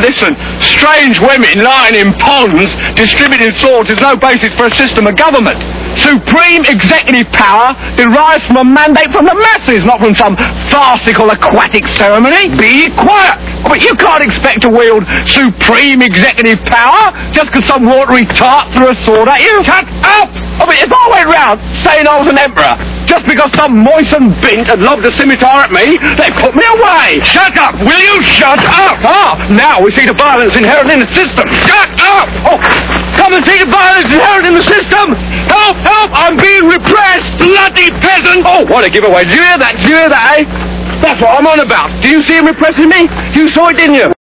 Listen, strange women lying in ponds distributing swords is no basis for a system of government. Supreme executive power derives from a mandate from the masses, not from some farcical aquatic ceremony. Be quiet! But you can't expect to wield supreme executive power just because some watery tart threw a sword at you. Shut up! I mean, if I went round saying I was an emperor, just because some moistened bint had lobbed a scimitar at me, they'd put me away. Shut up! Will you shut up? Ah, now we see the violence inherent in the system. Shut up! Oh, come and see the violence inherent in the system! Help! Help! I'm being repressed! Bloody peasant! Oh, what a giveaway. Did you hear that? Did you hear that, eh? That's what I'm on about. Do you see him repressing me? You saw it, didn't you?